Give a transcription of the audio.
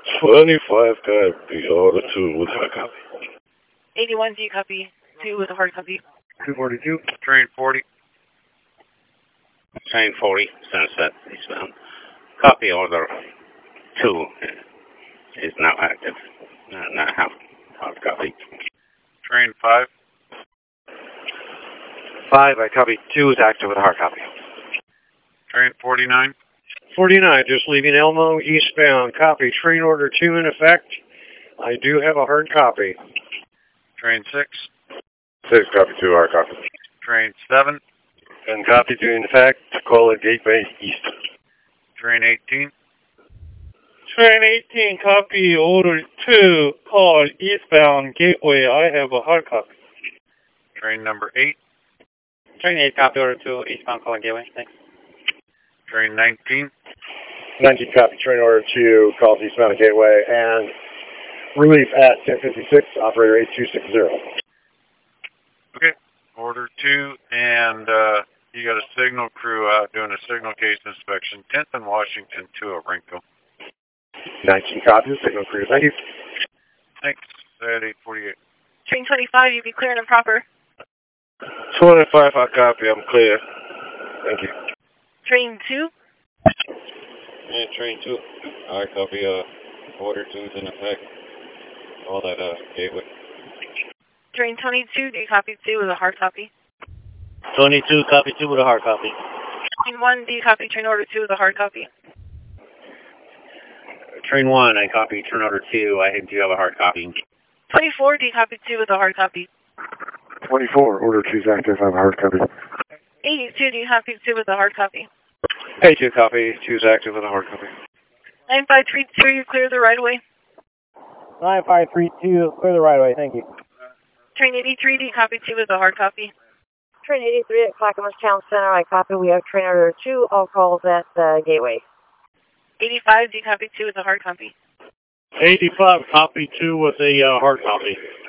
25 copy, order 2 with hard copy. 81, do you copy 2 with a hard copy? 242. Train 40. Train 40, Sunset, eastbound. Copy order 2 is now active. Not hard copy. Train 5. 5, I copy. 2 is active with a hard copy. Train 49. 49, just leaving Elmo eastbound. Copy. Train order 2 in effect. I do have a hard copy. Train 6. 6, copy 2, hard copy. Train 7. And copy 2 in effect. Call it Gateway East. Train 18. Train 18, copy order 2, call eastbound Gateway. I have a hard copy. Train number 8. Train 8, copy order 2, eastbound calling Gateway. Thanks. Train 19. 19, copy train order 2, calls eastbound Gateway. And relief at 1056, operator 8260. Okay. Order 2, and you got a signal crew out doing a signal case inspection. 10th and Washington, 2 at Rinko. 19 copies, signal crew. Thank you. Thanks. At 848. Train 25, you be clear and proper. 25, hard copy, I'm clear. Thank you. Train 2. Yeah, train 2. Hard copy, order 2 is in effect. All that, Gateway. Train 22, do you copy 2 with a hard copy? 22, copy 2 with a hard copy. Train 1, do you copy train order 2 with a hard copy? Train 1, I copy train order 2. I do have a hard copy. 24, do you copy 2 with a hard copy? 24, order 2 is active. I have a hard copy. 82, do you copy 2 with a hard copy? 82, copy. 2 is active with a hard copy. 9532, you clear the right of way. 9532, clear the right of way. Thank you. Train 83, do you copy 2 with a hard copy? Train 83 at Clackamas Town Center, I copy. We have train order 2, all calls at Gateway. 85, do you copy 2 with a hard copy? 85, copy 2 with a hard copy.